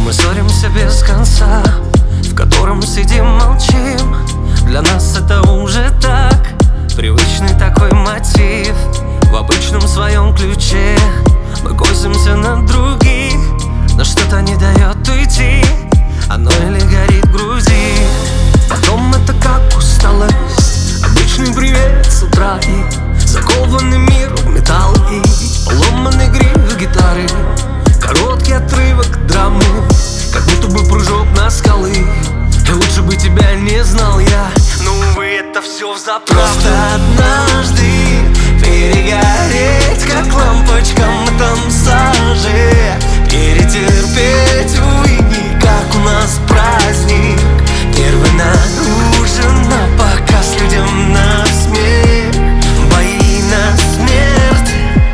Мы ссоримся без конца, в котором сидим, молчим. Для нас это уже так, привычный такой мотив. В обычном своем ключе мы косимся на других, но что-то не дает уйти, оно или горит в груди. Потом это как усталость, обычный привет с утра и закованный мир в металл и поломанный гриф гитары, короткий отрывок драмы, как будто бы прыжок на скалы. И лучше бы тебя не знал я, но увы, это все взаправду. Просто однажды перегореть, как лампочкам в этом саже, перетерпеть, увы, не как у нас праздник. Первый на ужин, на показ людям на смех, бои на смерть.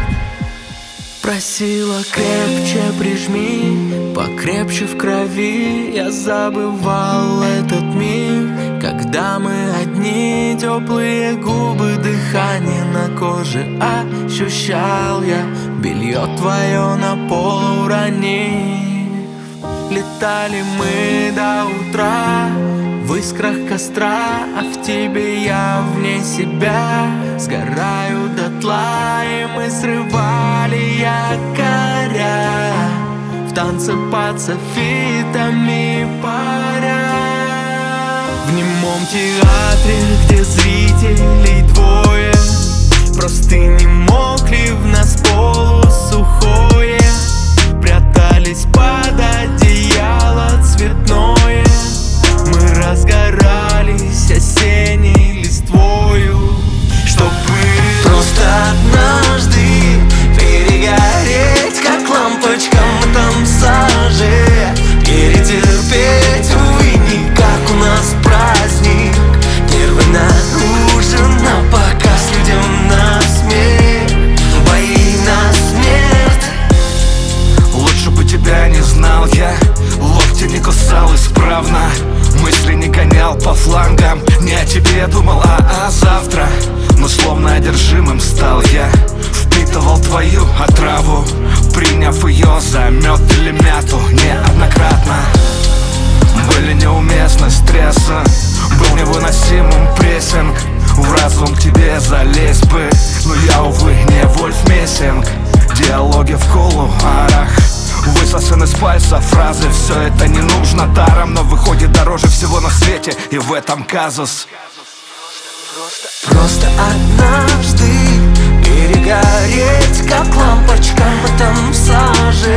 Просила крепче прижми, покрепче в крови. Я забывал этот миг, когда мы одни, теплые губы, дыхание на коже ощущал я, белье твое на пол уронив. Летали мы до утра в искрах костра, а в тебе я вне себя сгораю дотла. И мы срывали якоря в танце под софитами паря. В немом театре, где зрителей двое, простыни мокли, в нас полусухое, прятались под одеяло цветное. Мы разгорались осенней листвою, чтобы просто однажды перегореть, как лампочкам в этом саже, перетерпеть, увы, не как у нас праздник. Первый на ужин, на показ людям на смех, бои на смерть. Лучше бы тебя не знал я, локти не кусал исправно, мысли не гонял по флангам. Не о тебе думал, а о завтра, но словно одержимым стал я. Впитывал твою отраву, приняв ее за мед или мяту неоднократно. Были неуместны стрессы, был невыносимым прессинг. В разум к тебе залезть бы, но я, увы, не Вольф Мессинг. Диалоги в кулуарах, высосан из пальца фразы. Все это не нужно даром, но выходит дороже всего на свете, и в этом казус. Просто однажды перегореть, как лампочкам в этом саже,